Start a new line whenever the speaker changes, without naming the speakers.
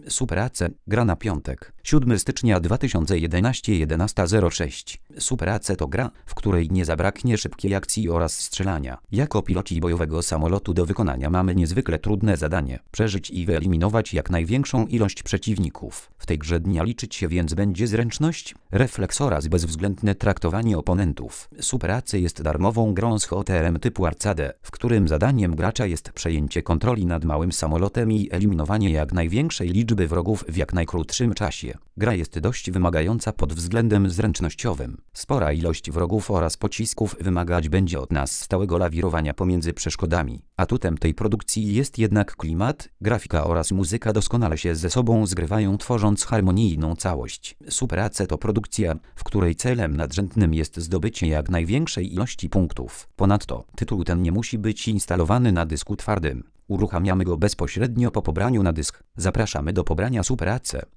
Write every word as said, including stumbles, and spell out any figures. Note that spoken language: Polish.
Super A C, gra na piątek, siódmego stycznia dwa tysiące jedenastego, jedenasta zero sześć. Super A C to gra, w której nie zabraknie szybkiej akcji oraz strzelania. Jako piloci bojowego samolotu do wykonania mamy niezwykle trudne zadanie: przeżyć i wyeliminować jak największą ilość przeciwników. W tej grze dnia liczyć się więc będzie zręczność, refleks oraz bezwzględne traktowanie oponentów. Super A C jest darmową grą z hoterem typu arcade, w którym zadaniem gracza jest przejęcie kontroli nad małym samolotem i eliminowanie jak największej liczby wrogów w jak najkrótszym czasie. Gra jest dość wymagająca pod względem zręcznościowym. Spora ilość wrogów oraz pocisków wymagać będzie od nas stałego lawirowania pomiędzy przeszkodami. Atutem tej produkcji jest jednak klimat, grafika oraz muzyka doskonale się ze sobą zgrywają, tworząc harmonijną całość. Super A C to produkcja, w której celem nadrzędnym jest zdobycie jak największej ilości punktów. Ponadto tytuł ten nie musi być instalowany na dysku twardym. Uruchamiamy go bezpośrednio po pobraniu na dysk. Zapraszamy do pobrania Super A C.